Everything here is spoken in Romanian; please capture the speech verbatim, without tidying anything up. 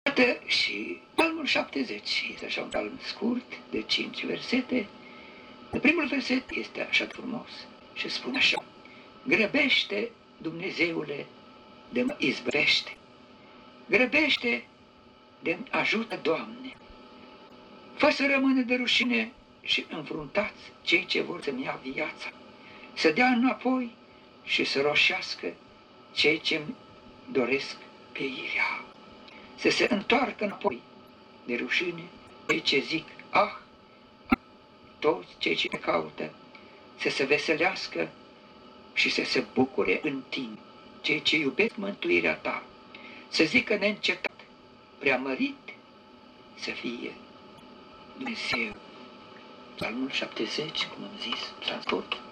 Iată și Psalmul șaptezeci este așa un psalm scurt, de cinci versete. Primul verset este așa frumos și spune așa: grăbește, Dumnezeule, de mă izbăvește, grăbește de ajută, Doamne, fă să rămână de rușine și înfruntați cei ce vor să-mi ia viața, să dea înapoi și să roșească cei ce-mi doresc pieirea, să se întoarcă înapoi de rușine cei ce zic, ah, ah, toți cei ce te caută, să se veselească și să se bucure în tine cei ce iubesc mântuirea ta, să zică neîncetat, preamărit să fie Dumnezeu. Psalmul șaptezeci, cum am zis, s-a scurt.